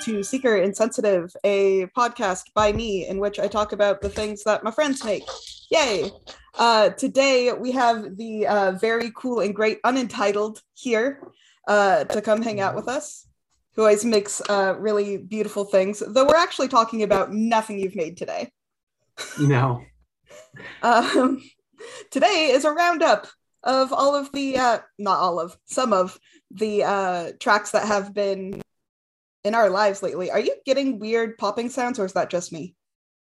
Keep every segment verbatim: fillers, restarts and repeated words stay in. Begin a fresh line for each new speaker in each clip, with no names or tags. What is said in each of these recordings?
to Seeker Insensitive, a podcast by me in which I talk about the things that my friends make. Yay! Uh, today we have the uh, very cool and great Unentitled here uh, to come hang out with us, who always makes uh, really beautiful things, though we're actually talking about nothing you've made today.
No.
um, today is a roundup of all of the, uh, not all of, some of the uh, tracks that have been in our lives lately. Are you getting weird popping sounds, or is that just me?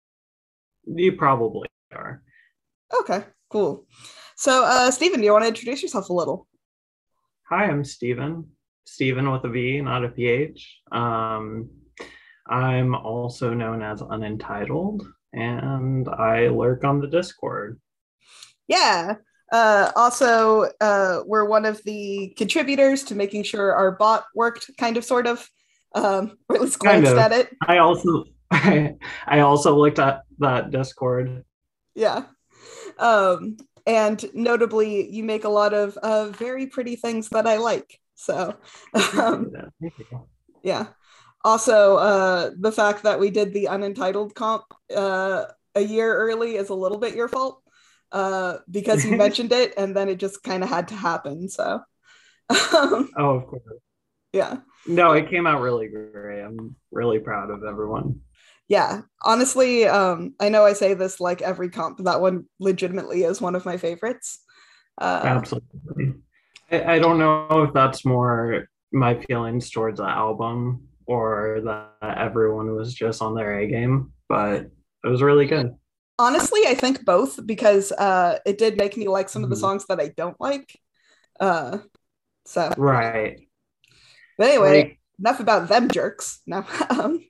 You probably are.
Okay, cool. So, uh, Stephen, do you want to introduce yourself a little?
Hi, I'm Stephen. Stephen with a V, not a P H. Um, I'm also known as Unentitled, and I lurk on the Discord.
Yeah. Uh, also, uh, we're one of the contributors to making sure our bot worked, kind of, sort of. Um, or at least
Kind
glanced
of.
at it.
I also I, I also looked at that Discord.
Yeah. Um, and notably, you make a lot of uh, very pretty things that I like. So, um,
Thank you.
yeah. Also, uh, the fact that we did the Unentitled comp uh, a year early is a little bit your fault uh, because you mentioned it, and then it just kind of had to happen. So, um,
Oh, of course.
yeah.
No, it came out really great. I'm really proud of everyone.
Yeah, honestly, um, I know I say this like every comp, but that one legitimately is one of my favorites. Uh,
Absolutely. I, I don't know if that's more my feelings towards the album or that everyone was just on their A game, but it was really good.
honestly, I think both because uh, it did make me like some of the
Mhm.
songs that I don't like. Uh, so,
Right.
but anyway,
Like,
enough about them jerks. No, um,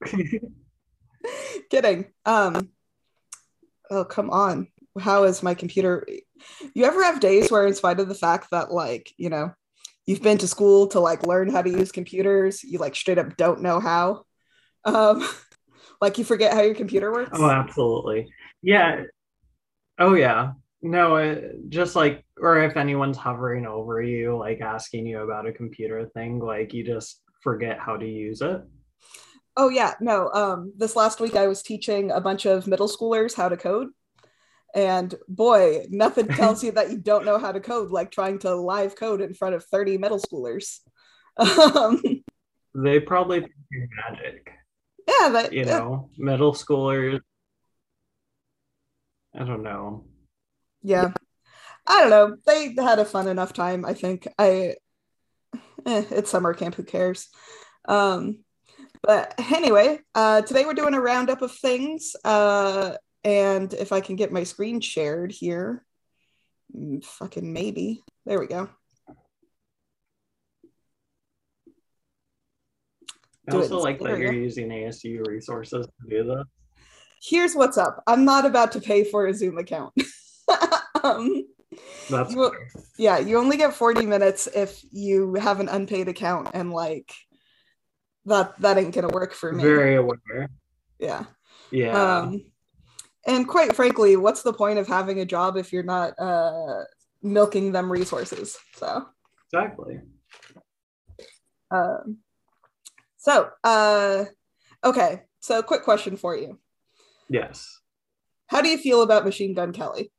kidding. Um, oh, come on. How is my computer? You ever have days where, in spite of the fact that, like, you know, you've been to school to like learn how to use computers, you like straight up don't know how? Um, like you forget how your computer
oh,
works?
absolutely. Yeah. Oh, yeah. No, it, just like, or if anyone's hovering over you, like asking you about a computer thing, like you just forget how to use it.
Oh yeah, no. Um, this last week I was teaching a bunch of middle schoolers how to code, and boy, nothing tells you that you don't know how to code like trying to live code in front of thirty middle schoolers. Um,
They probably think you're magic,
yeah, that
you
uh,
know, middle schoolers. I don't know.
yeah. I don't know. They had a fun enough time. I think I. Eh, it's summer camp. Who cares? Um, but anyway, uh, today we're doing a roundup of things. Uh, and if I can get my screen shared here, mm, fucking maybe. There we go.
I
Do it in
also like that you're
stereo.
using A S U resources to do this.
Here's what's up. I'm not about to pay for a Zoom account. um,
That's
you, yeah, you only get forty minutes if you have an unpaid account, and like that that ain't gonna work for me.
very aware.
Yeah.
Yeah,
Um, and quite frankly, what's the point of having a job if you're not uh, milking them resources? So,
exactly.
um, so uh, okay. So, quick question for you:
Yes.
how do you feel about Machine Gun Kelly?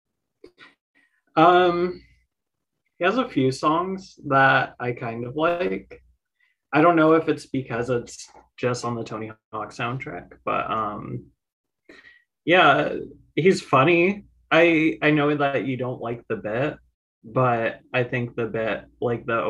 Um, he has a few songs that I kind of like. I don't know if it's because it's just on the Tony Hawk soundtrack, but um, yeah, he's funny. I I know that you don't like the bit, but I think the bit, like the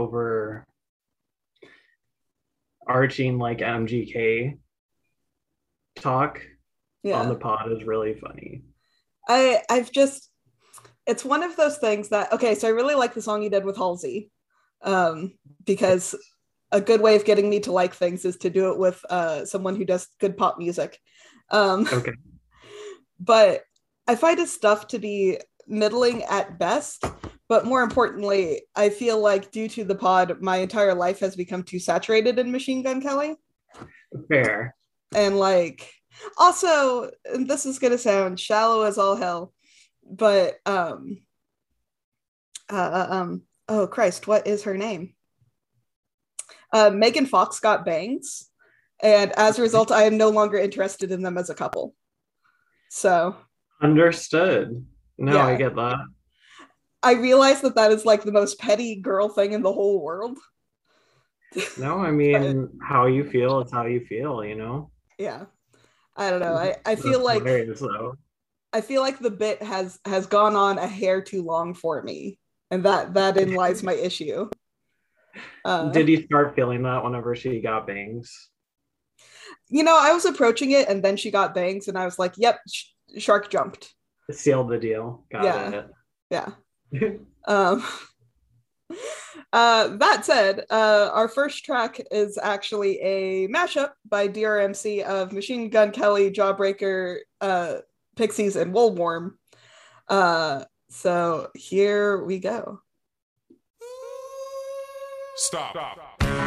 overarching like M G K talk on
Yeah,
the pod is really funny.
I I've just it's one of those things that okay. So I really like the song you did with Halsey, um, because a good way of getting me to like things is to do it with uh, someone who does good pop music. Um,
Okay.
but I find his stuff to be middling at best. But more importantly, I feel like due to the pod, my entire life has become too saturated in Machine Gun Kelly.
Fair.
And like, also, this is going to sound shallow as all hell, but, um, uh, uh, um, oh Christ, what is her name? Uh, Megan Fox got bangs. And as a result, I am no longer interested in them as a couple. So,
Understood. No, I
yeah.
get that.
I realize that that is like the most petty girl thing in the whole world.
No, I
But
mean, how you feel is how you feel, you know?
yeah, I don't know. I, I feel
That's
like
hilarious, though.
I feel like the bit has has gone on a hair too long for me, and that that in lies my issue. Uh,
Did you start feeling that whenever she got bangs?
you know, I was approaching it, and then she got bangs, and I was like, "Yep, sh- shark jumped."
Sealed the deal. Got
Yeah,
it.
yeah. Um, uh, that said, uh, our first track is actually a mashup by D R M C of Machine Gun Kelly, Jawbreaker, uh, Pixies, and Woolworm. Uh, so here we go.
Stop. Stop.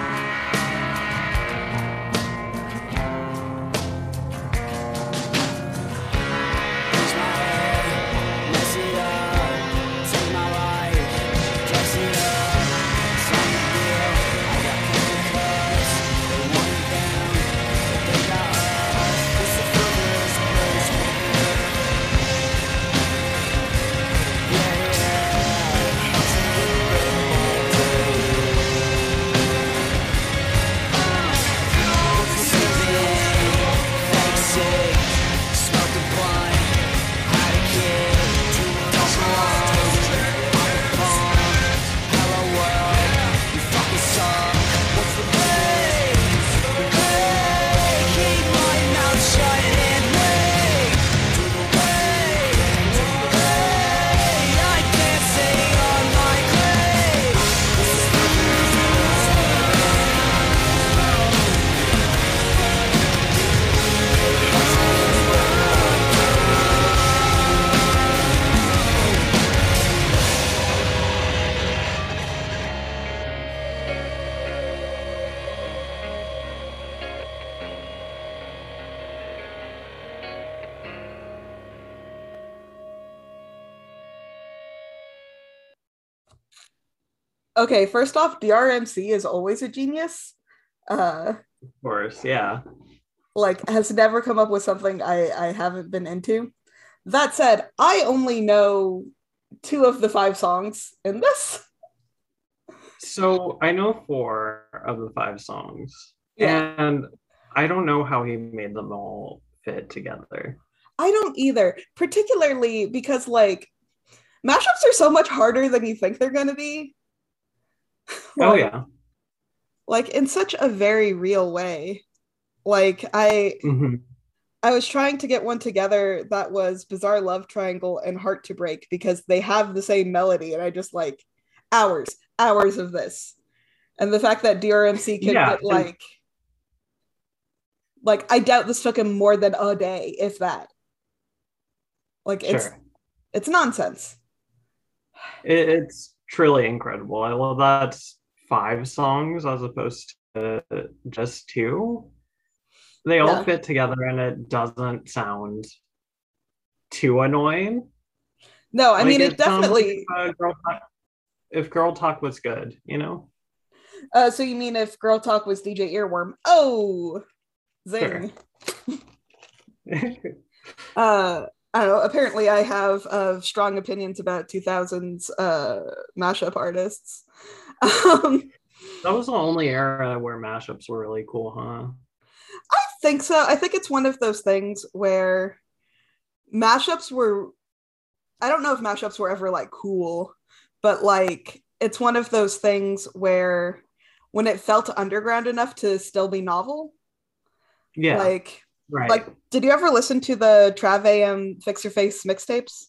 Okay, first off, D R M C is always a genius. Uh,
Of course, yeah.
like has never come up with something I I haven't been into. That said, I only know two of the five songs in this.
So I know four of the five songs,
Yeah,
and I don't know how he made them all fit together.
I don't either, particularly because like mashups are so much harder than you think they're going to be.
Oh,
like
yeah.
like in such a very real way. Like I
Hmm.
I was trying to get one together that was Bizarre Love Triangle and Heart to Break because they have the same melody, and I just like hours, hours of this. And the fact that D R M C could
Yeah,
get
'cause-
like like I doubt this took him more than a day, if that. Like it's
sure.
it's nonsense.
It, it's truly incredible. I love that it's five songs as opposed to just two. They all
Yeah.
fit together and it doesn't sound too annoying.
No, I
Like
mean it
it sounds like if
definitely
uh, girl talk, if girl talk was good, you know?
uh so you mean if Girl Talk was D J Earworm? Oh,
Sure.
zing. Uh I don't know. Apparently, I have uh, strong opinions about two thousands uh, mashup artists. Um,
That was the only era where mashups were really cool, huh?
I think so. I think it's one of those things where mashups were, I don't know if mashups were ever like cool, but like it's one of those things where when it felt underground enough to still be novel,
Yeah,
like,
right.
like, did you ever listen to the Trav Fix Your Face mixtapes?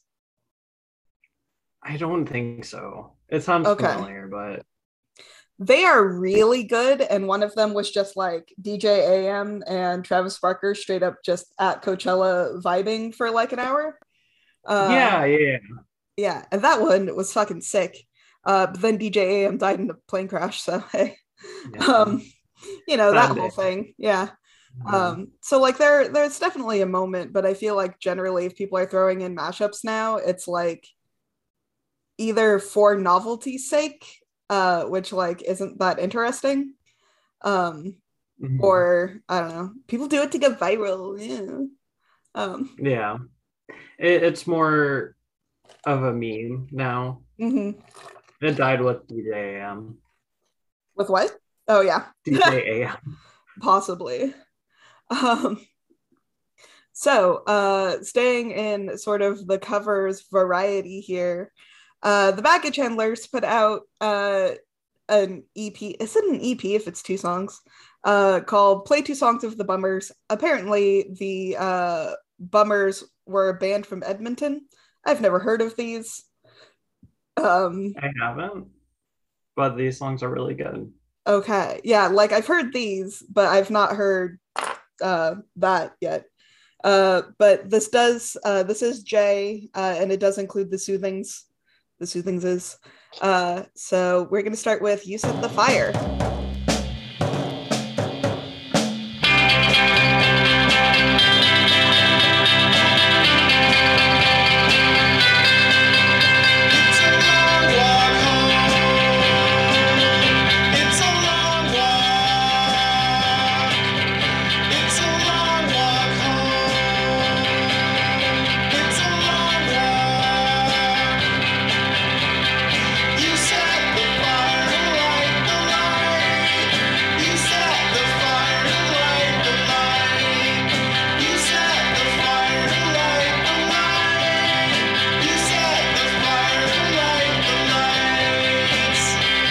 I don't think so. It sounds
Okay.
familiar, but
They are really good, and one of them was just like D J A M and Travis Barker straight up just at Coachella vibing for like an hour. Uh,
yeah, yeah.
yeah, and that one was fucking sick. Uh, but then D J A M died in a plane crash, so hey,
Yeah.
um, you know that
Sad
whole
day.
thing. Yeah.
Mhm.
Um, so like there, there's definitely a moment, but I feel like generally, if people are throwing in mashups now, it's like either for novelty's sake, uh, which like isn't that interesting, um,
Mhm.
or I don't know, people do it to get viral. Yeah. Um,
Yeah. It, it's more of a meme now.
mhm.
It died with D J A M.
With what? Oh yeah,
D J A M.
possibly. Um, so uh, staying in sort of the covers variety here, uh, the Baggage Handlers put out uh, an E P. Is it an E P if it's two songs? Uh, called "Play Two Songs of the Bummers." Apparently, the uh, Bummers were a band from Edmonton. I've never heard of these. Um,
I haven't, but these songs are really good.
okay, yeah, like I've heard these, but I've not heard uh, that yet. Uh, but this does uh, this is J, uh, and it does include the soothings. The soothings is. Uh, so we're gonna start with "You Set the Fire."
It's a long walk home. It's a long walk. It's a long walk home. It's a long walk. You set the fire to light the light. You set the fire to light the light. You set the fire to light the light. You set the fire to light the lights.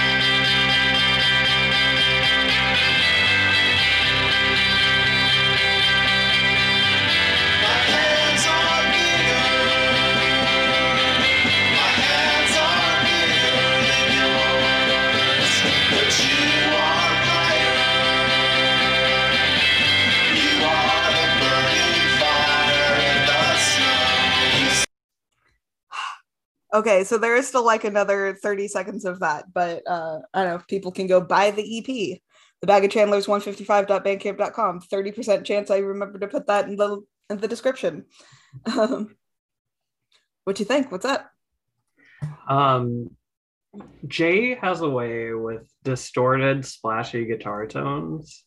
My hands are bigger. My hands are bigger than yours. But you are higher. You are the burning fire in the snow.
Okay, so there is still like another thirty seconds of that, but uh, I don't know if people can go buy the E P. The Bag of Chandlers one fifty-five dot bandcamp dot com. thirty percent chance I remember to put that in the in the description. Um, what you think? What's up?
Um, Jay has a way with distorted, splashy guitar tones,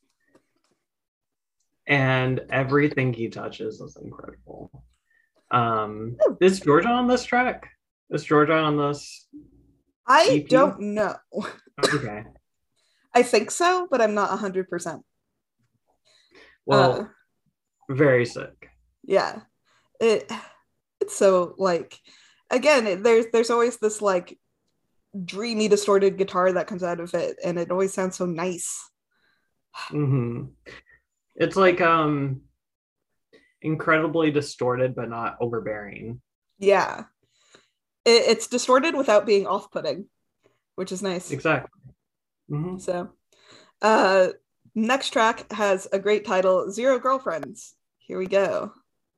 and everything he touches is incredible. Um, is Georgia on this track? Is Georgia on this
I
E P?
don't know.
Okay.
I think so, but I'm not one hundred percent. Uh,
Well, very sick.
yeah. It it's so like again, it, there's there's always this like dreamy distorted guitar that comes out of it and it always sounds so nice.
Hmm. It's like um incredibly distorted, but not overbearing.
Yeah. It, it's distorted without being off-putting, which is nice.
Exactly. Hmm.
So, uh next track has a great title, Zero Girlfriends. Here we go.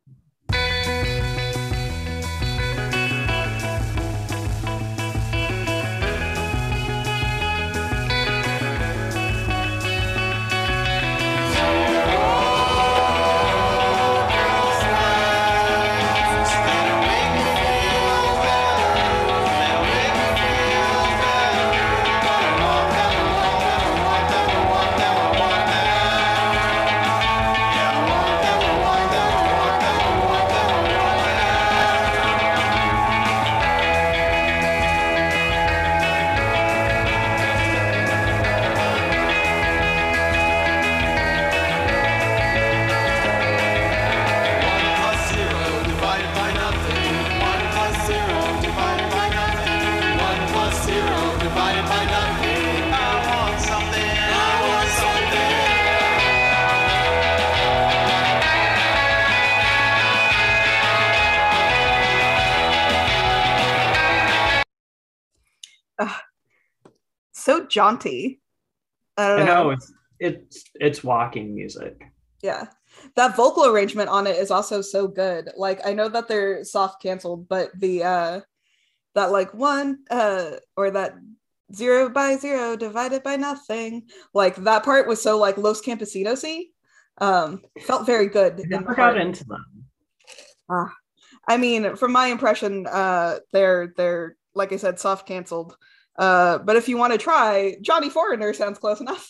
Uh, so jaunty. I don't
I know
know.
it's it's it's walking music.
Yeah. That vocal arrangement on it is also so good. Like I know that they're soft canceled, but the uh that like one uh or that zero by zero divided by nothing, like that part was so like Los Campesinos-y. Um felt very good
I
in my
never got
heart.
into them.
Uh, I mean, from my impression, uh they're they're like I said, soft canceled. Uh but if you want to try, Johnny Foreigner sounds close enough.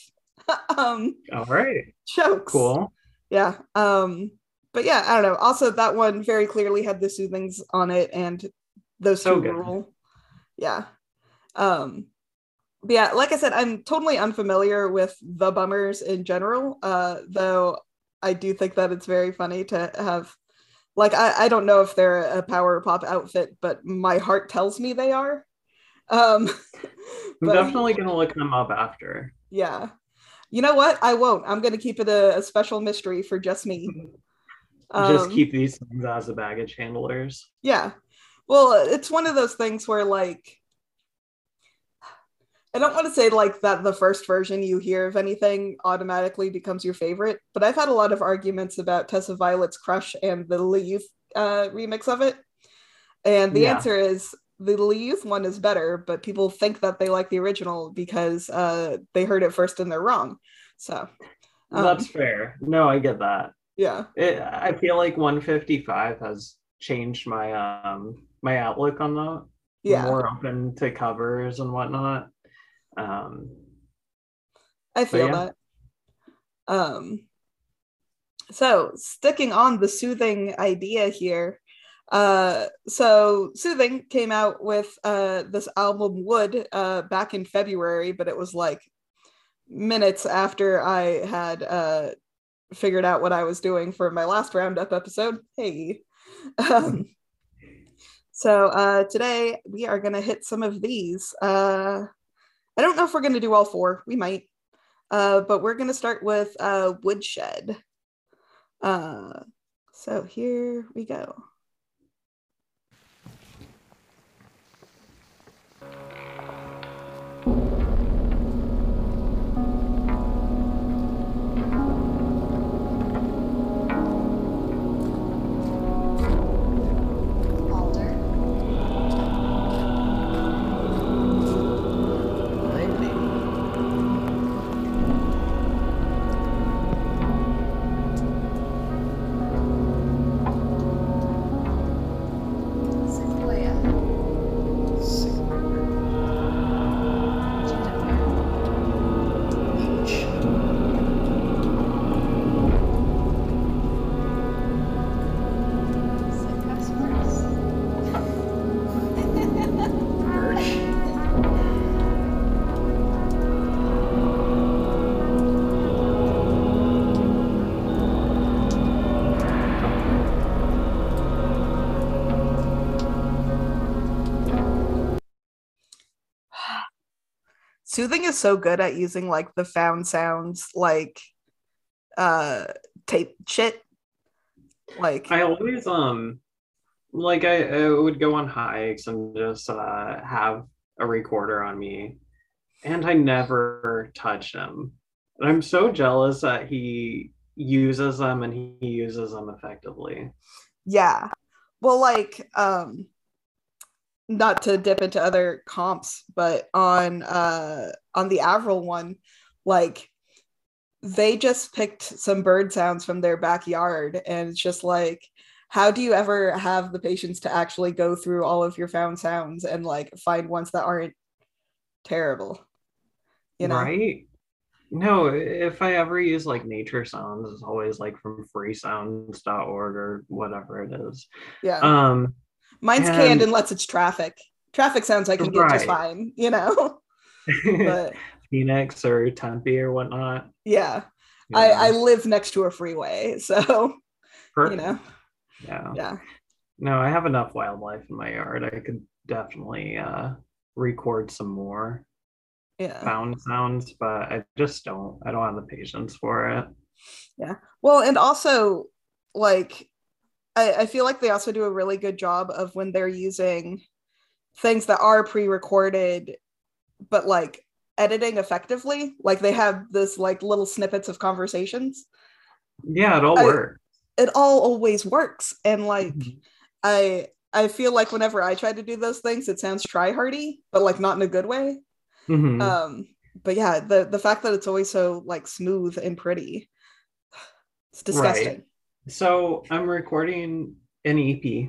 um,
All right.
Chokes.
Cool.
Yeah. Um, but yeah, I don't know. Also, that one very clearly had the soothings on it, and those
So
two
good.
rule. Yeah. Um, but yeah, like I said, I'm totally unfamiliar with the bummers in general, uh, though I do think that it's very funny to have, like, I, I don't know if they're a power pop outfit, but my heart tells me they are. Um,
I'm
but
definitely gonna look them up after.
yeah. You know what? I won't. I'm going to keep it a, a special mystery for just me.
Just
Um,
keep these things as the baggage handlers.
yeah. Well, it's one of those things where, like, I don't want to say like that the first version you hear of anything automatically becomes your favorite, but I've had a lot of arguments about Tessa Violet's Crush and the Lily Youth uh, remix of it. And the
Yeah,
answer is the Lily Youth one is better, but people think that they like the original because uh, they heard it first and they're wrong. So,
that's
um,
fair. No, I get that.
yeah,
It, I feel like one fifty-five has changed my um my outlook on the
yeah,
more open to covers and whatnot. Um,
I
but
feel
yeah,
that. Um, so, sticking on the soothing idea here, uh, so Soothing came out with uh, this album Wood uh, back in February, but it was like minutes after I had uh, figured out what I was doing for my last roundup episode. Hey. Um, so uh, today we are going to hit some of these. Uh, I don't know if we're going to do all four. We might. Uh, but we're going to start with uh, Woodshed. Uh, so here we go.
Alder. Sequoia. Juniper. Is it cuss words?
Soothing is so good at using like the found sounds, like uh, tape shit. Like,
I always um like I, I would go on hikes and just uh have a recorder on me, and I never touch them. And I'm so jealous that he uses them and he uses them effectively.
yeah. Well, like, um, not to dip into other comps, but on uh on the Avril one, like they just picked some bird sounds from their backyard, and it's just like, how do you ever have the patience to actually go through all of your found sounds and like find ones that aren't terrible, you know?
Right? No, if I ever use like nature sounds, it's always like from free sounds dot org or whatever it is.
Yeah.
Um,
Mine's canned
and
unless it's traffic. Traffic sounds I can get just
right.
fine, you know? But
Phoenix or Tempe or whatnot.
yeah. I,
Yeah.
I live next to a freeway, so you
Perfect.
know,
Yeah.
yeah.
No, I have enough wildlife in my yard. I could definitely uh record some more
Yeah.
found sounds, but I just don't. I don't have the patience for it.
Yeah. Well, and also like I, I feel like they also do a really good job of when they're using things that are pre-recorded, but like editing effectively. Like they have this like little snippets of conversations.
Yeah, it all
I
works.
it all always works. And like
Mhm.
I I feel like whenever I try to do those things, it sounds try-hardy, but like not in a good way.
Mhm.
Um, but yeah, the the fact that it's always so like smooth and pretty, it's
Right.
disgusting.
So I'm recording an E P.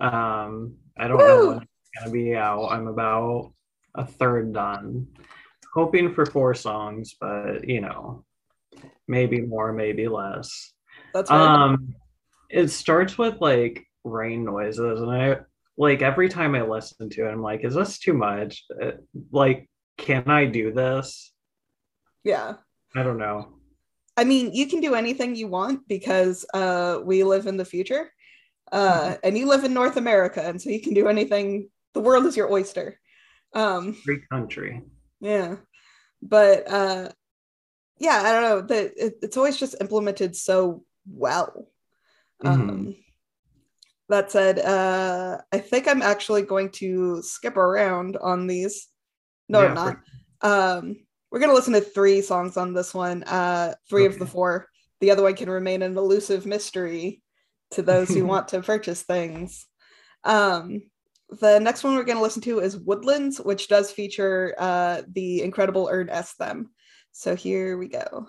Um, I don't know when
Woo!
it's gonna be out. I'm about a third done. hoping for four songs, but you know, maybe more, maybe less.
That's right.
Um, it starts with like rain noises, and I like every time I listen to it, I'm like, is this too much? Uh, Like, can I do this?
Yeah.
I don't know.
I mean, you can do anything you want because uh, we live in the future, uh, and you live in North America, and so you can do anything. The world is your oyster. Um,
Free country.
yeah, but uh, yeah, I don't know. The, it, it's always just implemented so well.
Mhm.
Um, that said, uh, I think I'm actually going to skip around on these. No, I'm
Yeah,
not.
for-
Um, we're gonna listen to three songs on this one. Uh, three of the
Okay.
four. The other one can remain an elusive mystery to those who want to purchase things. Um, the next one we're gonna listen to is Woodlands, which does feature uh, the incredible Ern Esthem. So here we go.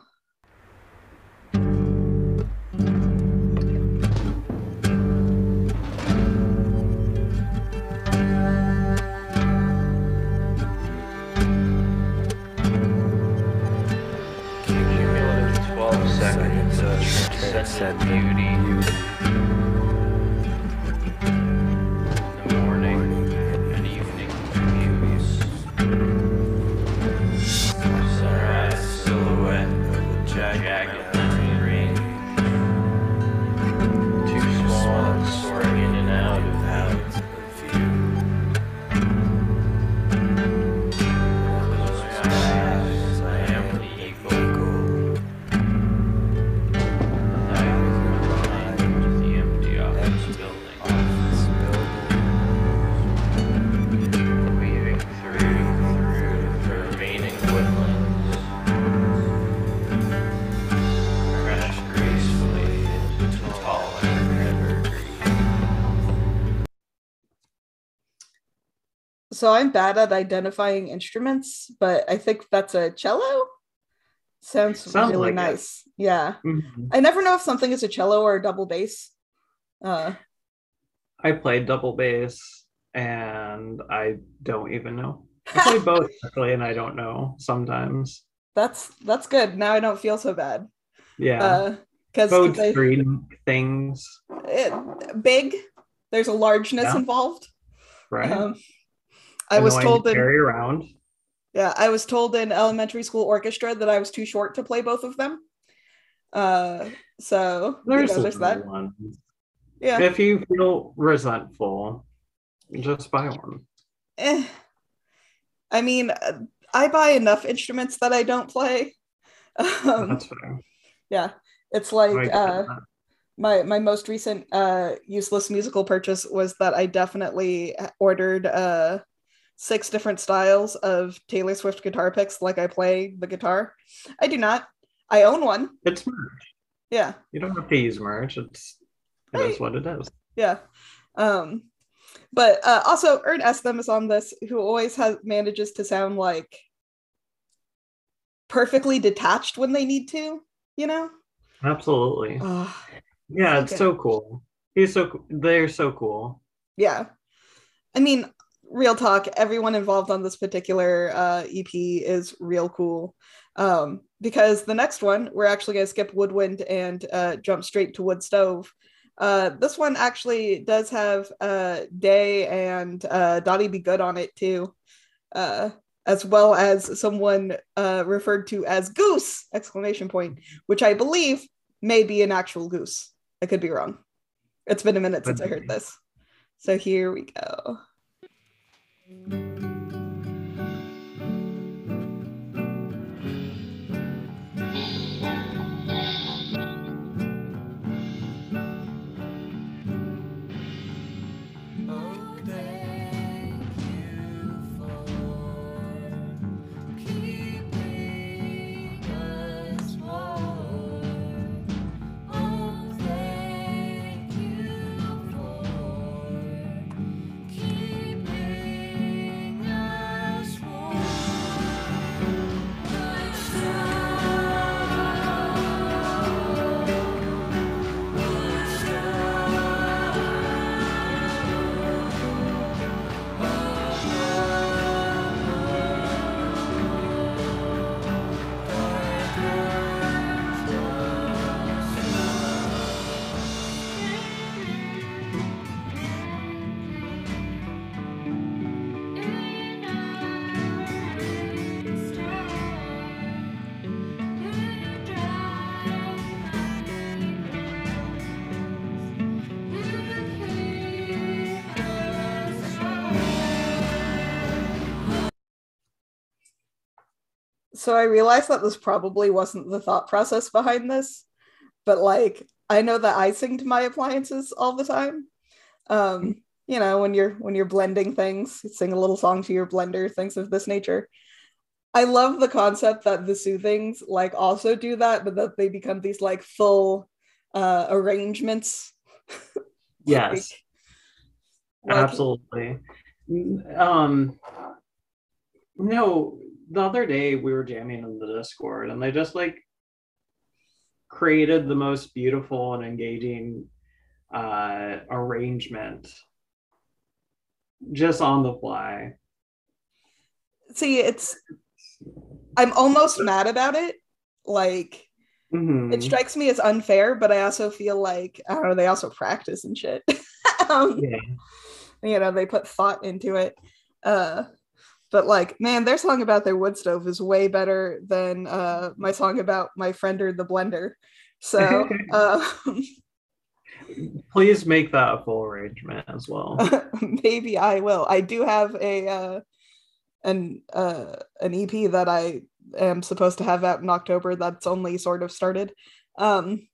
Cumulative twelve seconds of transcendent beauty. The morning and evening views. Sunrise silhouette of the jagged ring. Two swans soaring in and out of out of view. Close my eyes, I am the eagle. I behind the empty office building. Weaving through, through the remaining woodlands. Crash gracefully into taller evergreen.
So I'm bad at identifying instruments, but I think that's a cello. Sounds,
Sounds
really
like it.
nice. Yeah.
Mhm.
I never know if something is a cello or a double bass. Uh,
I played double bass, and I don't even know. I play both actually, and I don't know sometimes.
that's that's good. Now I don't feel so bad.
Yeah,
Uh, because
both string things,
big, there's a largeness
Yeah.
involved.
right?
Um, I was
Annoying
told
to
in
carry around.
yeah, I was told in elementary school orchestra that I was too short to play both of them. Uh, so
There's
you know, there's
little
that.
ones.
Yeah.
If you feel resentful, just buy one.
Eh. I mean, uh, I buy enough instruments that I don't play. Um,
That's fair.
yeah, it's
I
like
get
uh,
that.
my my most recent uh, useless musical purchase was that I definitely ordered uh, six different styles of Taylor Swift guitar picks, like I play the guitar. I do not. I own one.
It's merch.
Yeah.
You don't have to use merch. It's it is
Right.
what it is.
Yeah. Um, but uh, also, Ern Esthem is on this, who always has manages to sound like perfectly detached when they need to, you know?
Absolutely.
Uh,
Yeah,
so
it's
good.
so cool. He's so co- they're so cool.
Yeah. I mean, real talk, everyone involved on this particular uh, E P is real cool. Um, because the next one, we're actually going to skip Woodwind and uh, jump straight to Wood Stove. Uh, this one actually does have uh, Day and uh, Dottie Be Good on it too, uh, as well as someone uh, referred to as Goose! Exclamation point, which I believe may be an actual goose. I could be wrong. It's been a minute since I heard this. So here we go.
Oh, thank you for keeping us warm. Oh, thank you for keeping
so I realized that this probably wasn't the thought process behind this, but like I know that I sing to my appliances all the time. Um, you know, when you're when you're blending things, you sing a little song to your blender, things of this nature. I love the concept that the soothings like also do that, but that they become these like full uh arrangements.
Yes,
like,
absolutely. Um, no, the other day we were jamming in the Discord and they just like created the most beautiful and engaging uh arrangement just on the fly.
see, it's I'm almost mad about it. Like
Mhm.
it strikes me as unfair, but I also feel like I don't know, they also practice and shit. um,
Yeah.
you know, they put thought into it. Uh but like, man, their song about their wood stove is way better than uh my song about my friender the blender. So uh,
Please make that a full arrangement as well.
maybe I will. I do have a uh an uh an E P that I am supposed to have out in October that's only sort of started. Um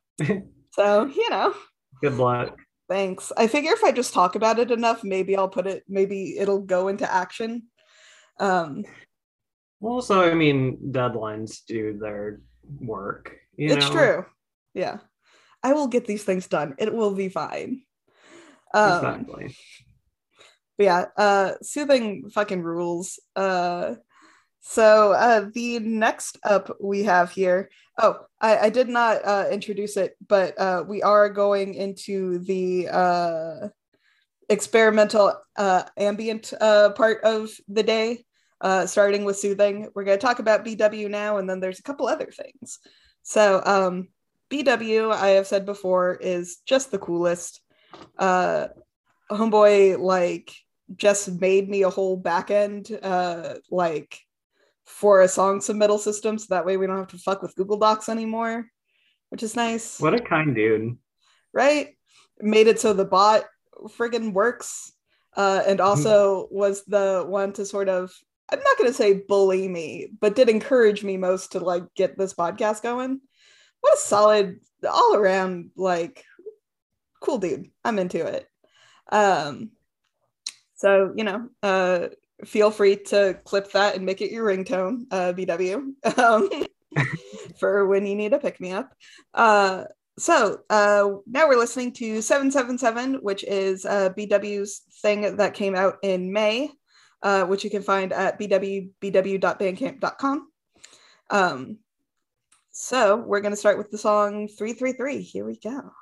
so you know,
Good luck.
thanks. I figure if I just talk about it enough, maybe I'll put it maybe it'll go into action. Um
Also, I mean, deadlines do their work, you
it's
know?
true. Yeah. I will get these things done. It will be fine. Um
Exactly.
but yeah, uh soothing fucking rules. Uh so uh the next up we have here. Oh, I, I did not uh introduce it, but uh we are going into the uh experimental uh ambient uh part of the day, uh starting with soothing. We're going to talk about B W now, and then there's a couple other things. So um B W, I have said before, is just the coolest. uh Homeboy like just made me a whole backend uh like for a song submittal system, so that way we don't have to fuck with Google Docs anymore, which is nice.
What a kind dude.
Right? Made it so the bot friggin' works, uh, and also was the one to sort of, I'm not going to say bully me, but did encourage me most to like get this podcast going. What a solid, all around, like, cool dude. I'm into it. Um, so, you know, uh, feel free to clip that and make it your ringtone, uh, B W, um, for when you need a pick me up. Uh, so uh, now we're listening to seven seven seven, which is uh, B W's thing that came out in May, uh, which you can find at b w b w dot bandcamp dot com. Um, so we're going to start with the song three three three. Here we go.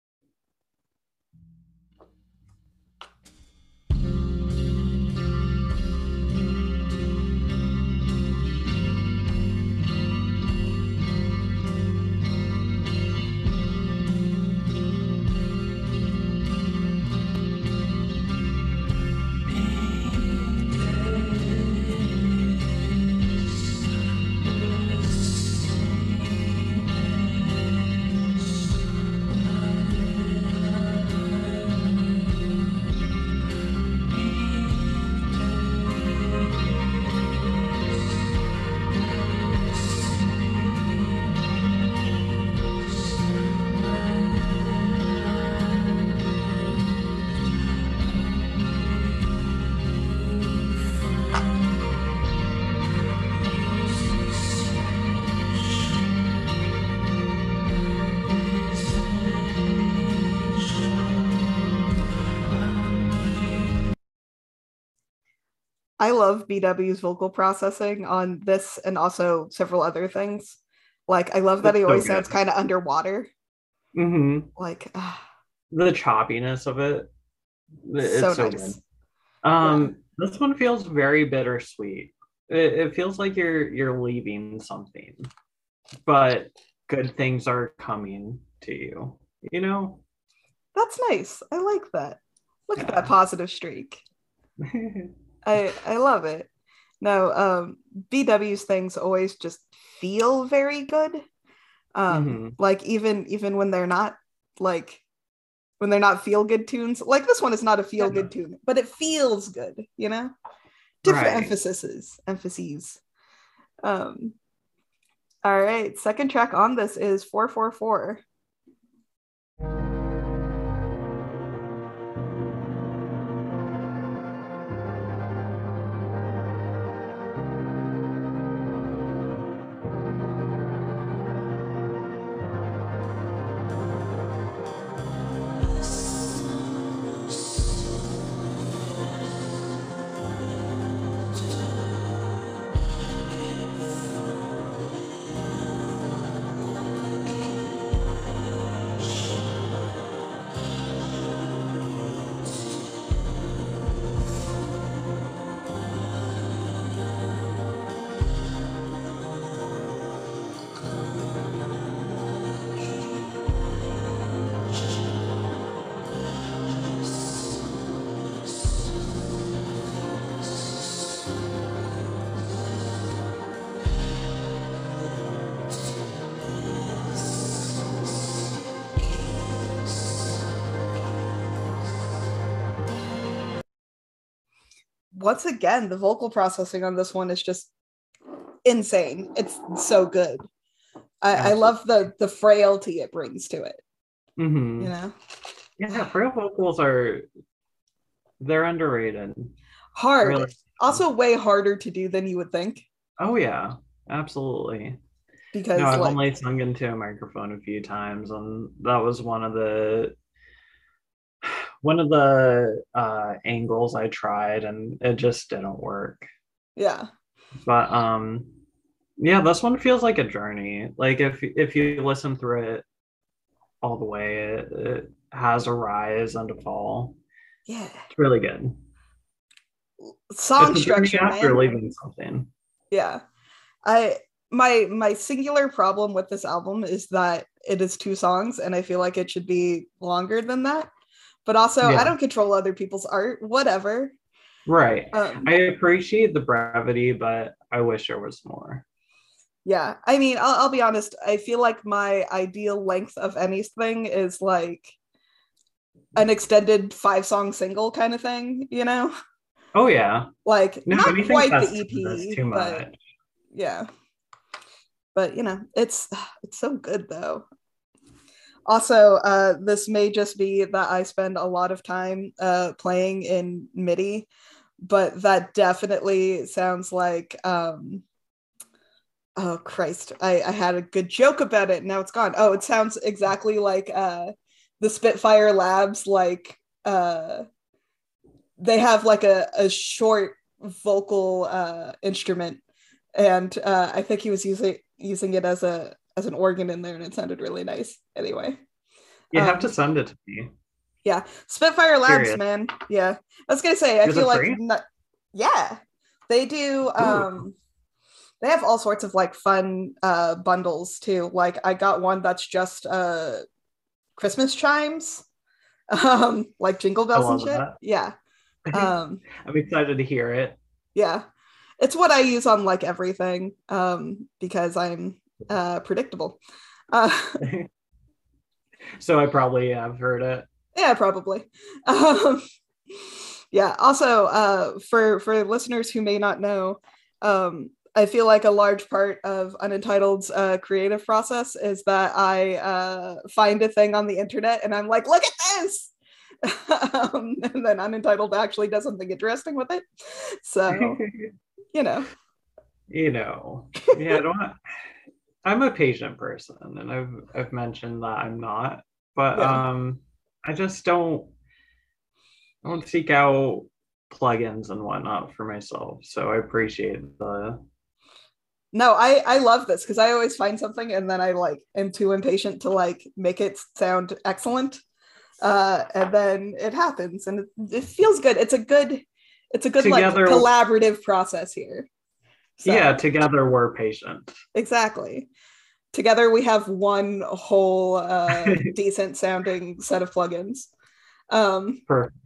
I love B W's vocal processing on this and also several other things. Like, I love that
It's
he
so
always
good.
sounds kind of underwater.
hmm
Like, ah,
The choppiness of it, it's
so,
so,
nice.
good. Um, this one feels very bittersweet. It, it feels like you're you're leaving something, but good things are coming to you. You know?
That's nice. I like that. Look at
Yeah.
that positive streak. I I love it. No, um, B W's things always just feel very good. Um,
Mhm.
like even even when they're not like when they're not feel good tunes. Like this one is not a feel good tune, but it feels good. You know, different
Right.
emphases, emphases. Um, all right, second track on this is four four four. Once again, the vocal processing on this one is just insane. It's so good. I, I love the the frailty it brings to it.
Mm-hmm.
You know,
Yeah, frail vocals are they're underrated.
hard.
Really.
Also, way harder to do than you would think.
Oh yeah, absolutely.
Because
No, I've
like,
only sung into a microphone a few times, and that was one of the one of the uh, angles I tried, and it just didn't work.
yeah,
But um, yeah, this one feels like a journey. Like if if you listen through it all the way, it, it has a rise and a fall.
yeah.
It's really good.
Song
It's a journey
structure,
after
man.
leaving something.
Yeah, I my my singular problem with this album is that it is two songs, and I feel like it should be longer than that. But also,
Yeah.
I don't control other people's art. Whatever.
Right.
Um,
I appreciate the brevity, but I wish there was more.
yeah, I mean, I'll, I'll be honest. I feel like my ideal length of anything is like an extended five song single kind of thing. You know,
Oh yeah.
like
No,
not
anything
quite
that's,
the E P,
that's too
but
much.
yeah. But you know, it's it's so good though. Also, uh, this may just be that I spend a lot of time uh, playing in MIDI, but that definitely sounds like um, oh Christ, I, I had a good joke about it. Now it's gone. Oh, it sounds exactly like uh, the Spitfire Labs. Like uh, they have like a, a short vocal uh, instrument, and uh, I think he was using using it as a as an organ in there, and it sounded really nice. Anyway,
You'd have
um,
to send it to me.
yeah, Spitfire Labs,
Curious.
man. Yeah, I was gonna say, I
Is
feel
it
like
free?
not, yeah, they do. Um, they have all sorts of like fun uh bundles too. Like I got one that's just uh Christmas chimes, um, like jingle
I
bells and
love
shit.
that.
Yeah, um,
I'm excited to hear it.
yeah, it's what I use on like everything, um, because I'm uh predictable. Uh,
So I probably have heard it.
yeah, probably. Um, yeah. Also, uh, for for listeners who may not know, um, I feel like a large part of Unentitled's uh, creative process is that I uh, find a thing on the internet and I'm like, look at this. um, and then Unentitled actually does something interesting with it. So, you know.
You know, yeah, I don't. I'm a patient person, and I've I've mentioned that I'm not, but
Yeah.
um, I just don't I don't seek out plugins and whatnot for myself. So I appreciate the
No, I I love this because I always find something and then I like am too impatient to like make it sound excellent. Uh, and then it happens and it, it feels good. It's a good it's a good
Together-
like collaborative process here. So,
yeah. Together we're patient.
exactly. Together we have one whole uh, decent sounding set of plugins. Um,
Perfect.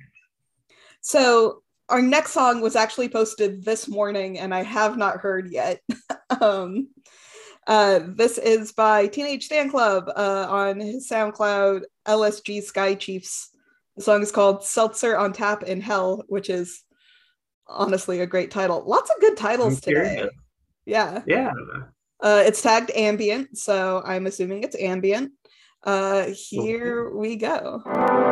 so our next song was actually posted this morning and I have not heard yet. um, uh, this is by Teenage Stan Club uh, on his SoundCloud, L S G Sky Chiefs. The song is called Seltzer on Tap in Hell, which is honestly a great title. Lots of good titles
I'm
today.
curious.
Yeah.
Yeah.
Uh, it's tagged ambient, so I'm assuming it's ambient. Uh,
Cool.
here we go.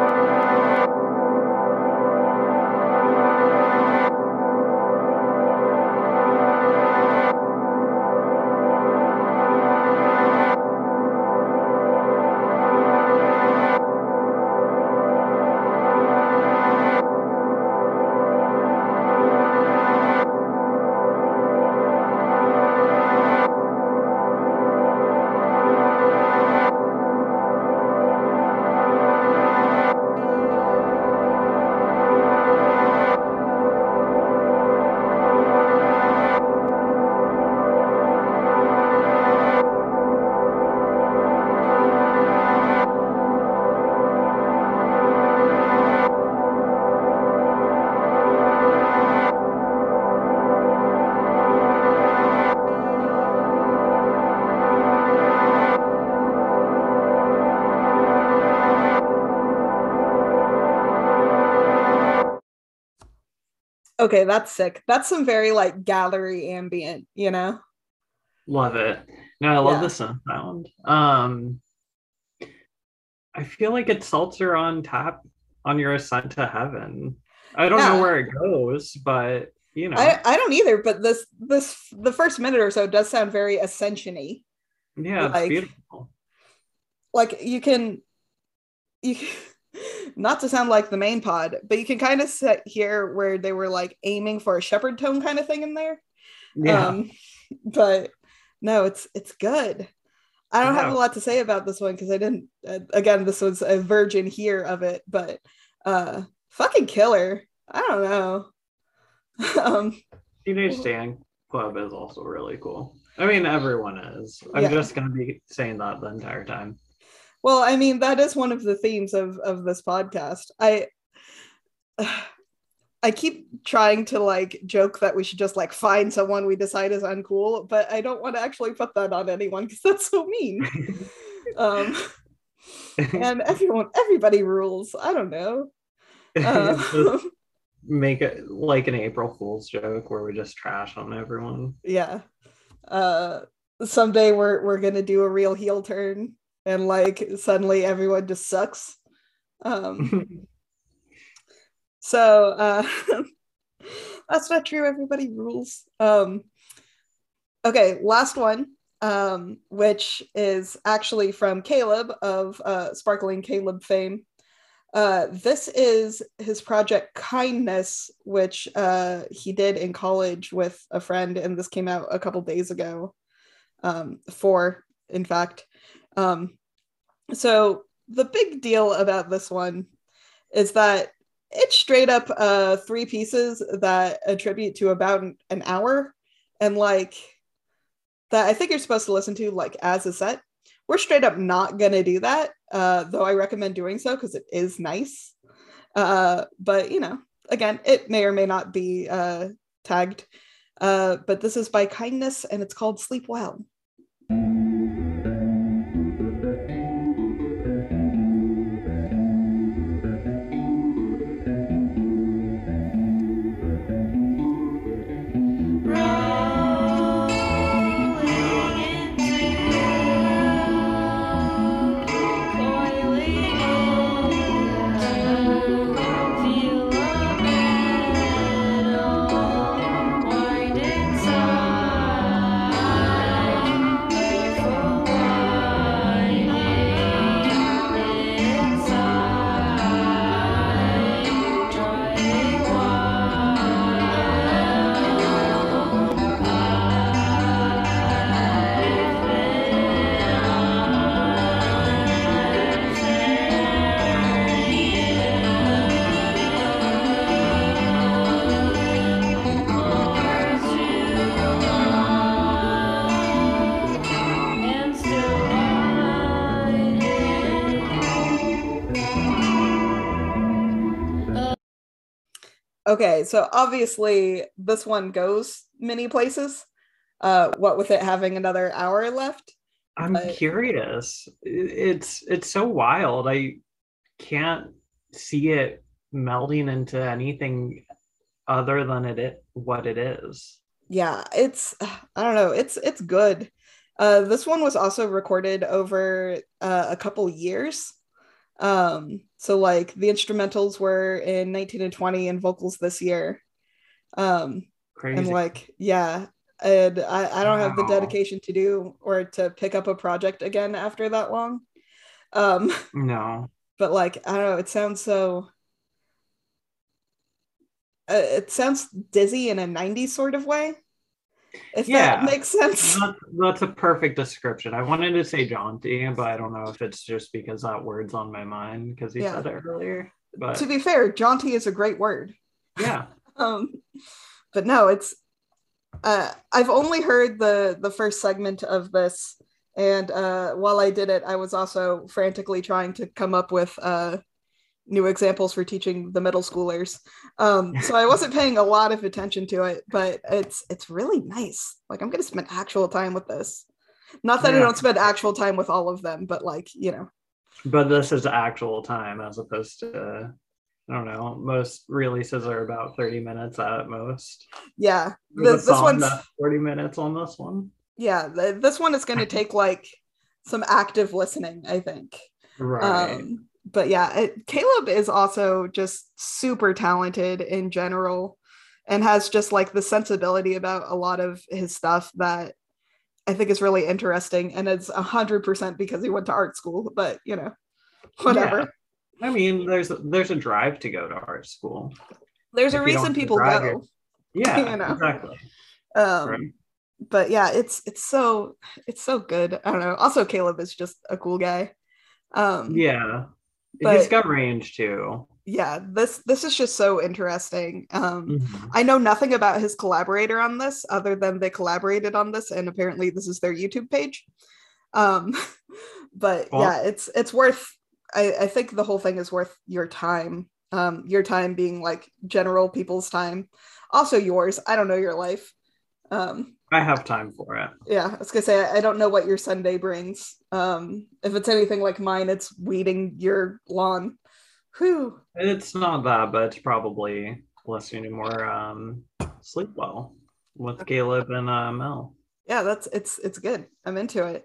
Okay, that's sick. That's some very like gallery ambient, you know?
Love it. No, I love
Yeah.
the synth sound. Um, I feel like it's Seltzer on tap on your ascent to heaven. I don't know
Yeah.
where it goes, but you know,
I, I don't either, but this this the first minute or so does sound very ascension-y.
yeah, it's
Like
beautiful.
like you can you can, not to sound like the main pod, but you can kind of hear where they were like aiming for a shepherd tone kind of thing in there.
Yeah,
Um, but no, it's it's good. I don't have a
yeah.
lot to say about this one because I didn't. Uh, again, this was a virgin here of it, but uh, fucking killer. I don't know. um,
Teenage Stan Club is also really cool. I mean, everyone is. I'm
Yeah.
just gonna be saying that the entire time.
well, I mean, that is one of the themes of of this podcast. I I keep trying to like joke that we should just like find someone we decide is uncool, but I don't want to actually put that on anyone because that's so mean. Um, and everyone, everybody rules. I don't know.
Just
Uh,
make it like an April Fool's joke where we just trash on everyone.
yeah. Uh, someday we're we're gonna do a real heel turn, and like suddenly everyone just sucks. Um, so uh, that's not true. Everybody rules. Um, okay, last one, um, which is actually from Caleb of uh, Sparkling Caleb fame. Uh, this is his project Kindness, which uh, he did in college with a friend, and this came out a couple days ago. Um, four, in fact. Um, so the big deal about this one is that it's straight up uh, three pieces that attribute to about an, an hour, and like that I think you're supposed to listen to like as a set. We're straight up not gonna do that, uh, though I recommend doing so because it is nice. Uh, but you know, again, it may or may not be uh, tagged. Uh, but this is by Kindness, and it's called Sleep Well. Okay, so obviously this one goes many places. Uh, what with it having another hour left.
I'm
But-
curious. It's it's so wild. I can't see it melding into anything other than it, it what it is.
Yeah, it's I don't know, it's it's good. Uh, this one was also recorded over uh, a couple years. Um, so like the instrumentals were in nineteen and twenty and vocals this year. Um, and
Crazy.
like, yeah, and I, I don't have the
Wow.
dedication to do or to pick up a project again after that long. Um,
No.
but like, I don't know, it sounds so, uh, it sounds dizzy in a nineties sort of way, if that
Yeah,
makes sense.
that's, that's a perfect description. I wanted to say jaunty, but I don't know if it's just because that word's on my mind because he
Yeah.
said it earlier.
To
But
be fair, jaunty is a great word.
yeah,
Um, but no, it's uh, I've only heard the the first segment of this, and uh, while I did it, I was also frantically trying to come up with uh, new examples for teaching the middle schoolers. Um, so I wasn't paying a lot of attention to it, but it's it's really nice. Like I'm gonna spend actual time with this. Not that I
yeah.
don't spend actual time with all of them, but like you know,
But this is actual time as opposed to, I don't know, most releases are about thirty minutes at most.
yeah.
There's a
This this
song
one's
that's forty minutes on this one.
yeah. th- This one is gonna take like some active listening, I think.
Right.
Um, but yeah, it, Caleb is also just super talented in general and has just like the sensibility about a lot of his stuff that I think is really interesting. And it's a hundred percent because he went to art school, but you know,
Yeah.
whatever.
I mean, there's there's a drive to go to art school.
There's a
If you don't
reason
have a
people
drive, you're
go, you
yeah,
know.
exactly.
Um,
Right.
but yeah, it's it's so it's so good. I don't know. Also, Caleb is just a cool guy. Um,
Yeah. He's
but
got range too.
yeah, this this is just so interesting. Um,
Mhm.
I know nothing about his collaborator on this other than they collaborated on this, and apparently this is their YouTube page. Um, but
Well,
yeah, it's it's worth. I, I think the whole thing is worth your time. Um, your time being like general people's time, also yours. I don't know your life. Um,
I have time for it.
yeah, I was gonna say I, I don't know what your Sunday brings. Um, if it's anything like mine, it's weeding your lawn. Whew.
It's not that, but it's probably listening to more um, Sleep Well with Caleb and uh, Mel.
Yeah, that's it's it's good. I'm into it.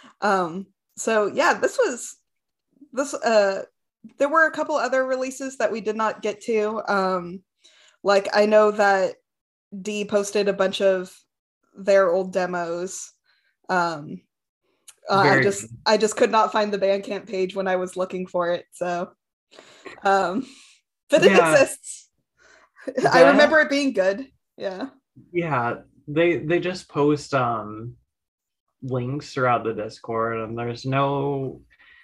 Um, so yeah, this was this uh there were a couple other releases that we did not get to. Um, like I know that D posted a bunch of their old demos. Um, uh, I
Very
just
good.
I just could not find the Bandcamp page when I was looking for it. So, um, but it
Yeah,
exists. I
that
remember it being good. Yeah.
yeah, they they just post um links throughout the Discord, and there's no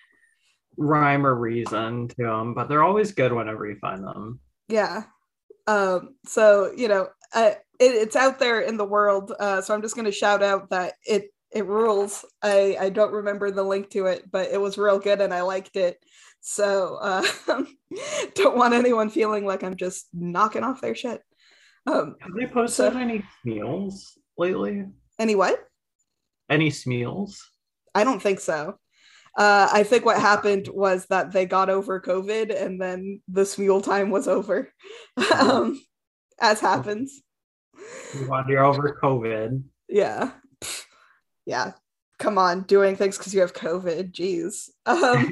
rhyme or reason to them, but they're always good whenever you find them.
Yeah. Um, so you know, uh, it, it's out there in the world. Uh, so I'm just going to shout out that it it rules. I I don't remember the link to it, but it was real good and I liked it. So uh, don't want anyone feeling like I'm just knocking off their shit. Um,
Have they posted
so
any Smeals lately?
anyway,
Any Smeals?
I don't think so. Uh, I think what happened was that they got over COVID and then the Smule time was over, um, as happens.
While you're over COVID.
Yeah. Yeah. Come on, doing things because you have COVID. Jeez. Um,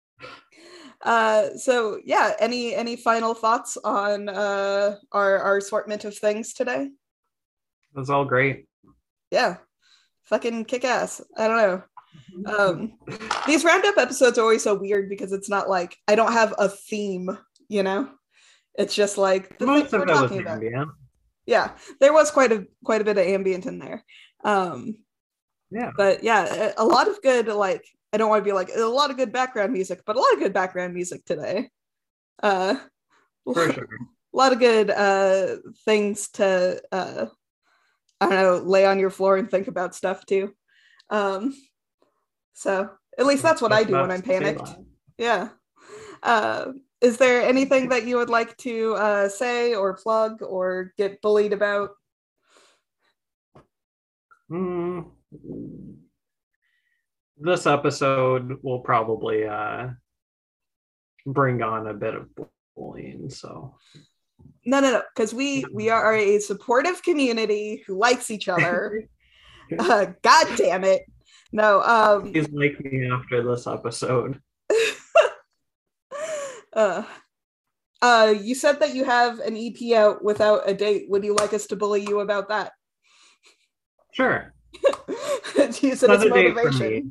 uh, so yeah, any any final thoughts on uh, our our assortment of things today?
That's all great.
Yeah, fucking kick ass. I don't know. Um, these roundup episodes are always so weird because it's not like I don't have a theme, you know. It's just like the
Most
things we're
of it was
talking about.
ambient.
Yeah, there was quite a quite a bit of ambient in there. Um,
Yeah.
but yeah, a, a lot of good like I don't want to be like a lot of good background music, but a lot of good background music today. Uh,
For sure.
a lot of good uh things to uh I don't know, lay on your floor and think about stuff too. Um, so at least that's what I do when I'm panicked. Yeah. Uh, is there anything that you would like to uh, say or plug or get bullied about?
Mm, this episode will probably uh, bring on a bit of bullying, so
no, no, no, because we we are a supportive community who likes each other. Uh, God damn it. No, um,
Please like me after this episode.
uh, uh, you said that you have an E P out without a date. Would you like us to bully you about that?
Sure.
You said it's
Another date for
motivation.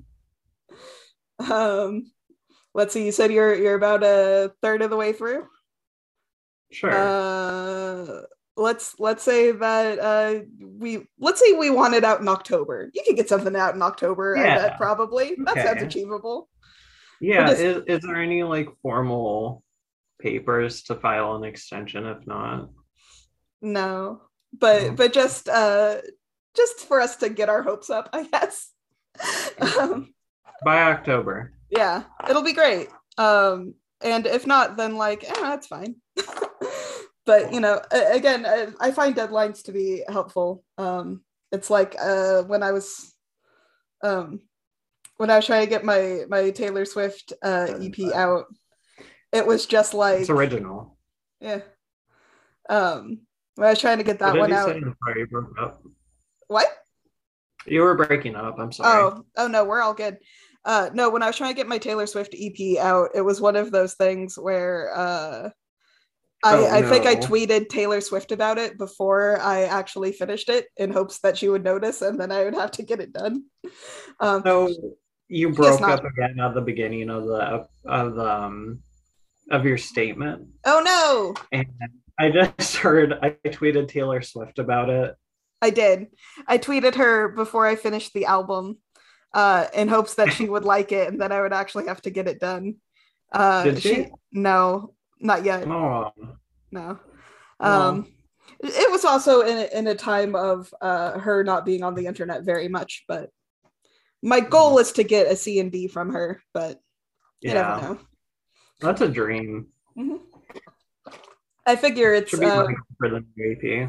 Um, let's see. You said you're you're about a third of the way through.
Sure.
Uh, let's let's say that uh we let's say we want it out in October. You can get something out in October. I
Yeah.
bet probably that sounds
Okay.
achievable.
yeah.
just-
Is, is there any like formal papers to file an extension? If not,
No, but
Oh.
but just uh just for us to get our hopes up, I guess. um,
by October.
yeah, it'll be great. Um, and if not, then like, eh, that's fine. But you know, a- again, I, I find deadlines to be helpful. Um, it's like uh when I was um when I was trying to get my my Taylor Swift uh E P out, it was just like
It's original.
yeah. Um, when I was trying to get that
What
one
did you
out.
say before you broke up?
What?
You were breaking up. I'm sorry.
Oh, oh no, we're all good. Uh, no, when I was trying to get my Taylor Swift E P out, it was one of those things where uh, I,
Oh,
I think I
no.
tweeted Taylor Swift about it before I actually finished it in hopes that she would notice and then I would have to get it done. Um,
So you
Yes,
broke
not-
up again at the beginning of the of the um of your statement,
oh no,
and I just heard I tweeted Taylor Swift about it.
I did. I tweeted her before I finished the album uh, in hopes that she would like it and then I would actually have to get it done. Uh,
Did she?
No, not yet.
Oh,
No.
Oh.
Um, it was also in a, in a time of uh, her not being on the internet very much, but my goal is to get a C and D from her, but you never
yeah,
know.
that's a dream.
Mhm. I figure it's
Should be
uh,
looking for the new E P.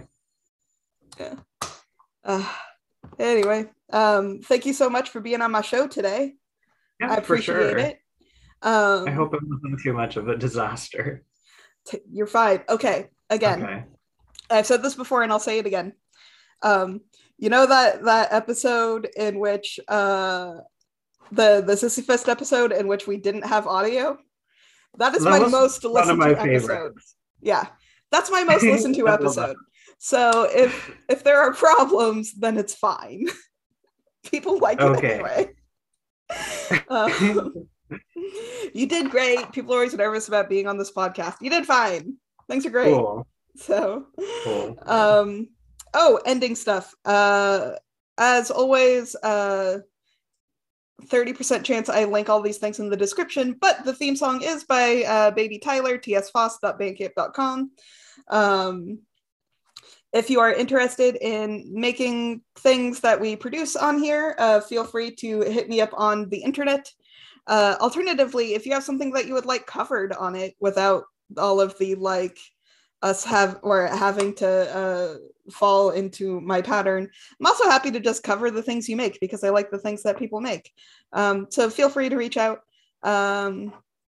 uh, anyway. Um, thank you so much for being on my show today.
Yeah,
I
for
appreciate
sure.
it. Um,
I hope it wasn't too much of a disaster.
t- you're fine. Okay, again.
Okay.
I've said this before and I'll say it again. Um, you know that that episode in which uh the the Sissy Fest episode in which we didn't have audio? That is
That
my
was
most
one of
listened
my
to episode.
favorites.
Yeah. That's my most listened to
I love that.
episode. So if if there are problems, then it's fine. People like it
Okay.
anyway. Um, you did great. People are always nervous about being on this podcast. You did fine. Things are great.
Cool.
So
Cool.
um oh ending stuff uh as always uh thirty percent chance I link all these things in the description, but the theme song is by uh Baby Tyler, t s foss dot bandcamp dot com. Um if you are interested in making things that we produce on here, uh feel free to hit me up on the internet. Uh alternatively, if you have something that you would like covered on it without all of the like us have or having to uh, fall into my pattern, I'm also happy to just cover the things you make because I like the things that people make. Um, so feel free to reach out. Um,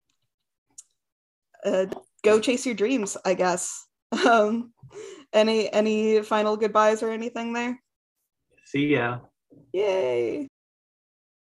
uh, go chase your dreams, I guess. Um, any any final goodbyes or anything there?
See ya.
Yay!